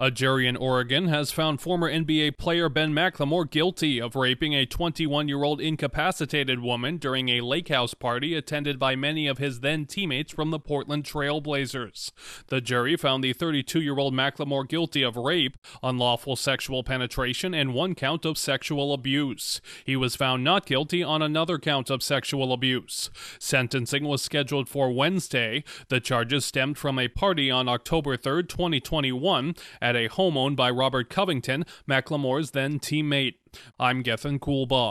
A jury in Oregon has found former NBA player Ben McLemore guilty of raping a 21-year-old incapacitated woman during a lake house party attended by many of his then teammates from the Portland Trail Blazers. The jury found the 32-year-old McLemore guilty of rape, unlawful sexual penetration, and one count of sexual abuse. He was found not guilty on another count of sexual abuse. Sentencing was scheduled for Wednesday. The charges stemmed from a party on October 3, 2021, at a home owned by Robert Covington, McLemore's then teammate. I'm Gethin Coolbaugh.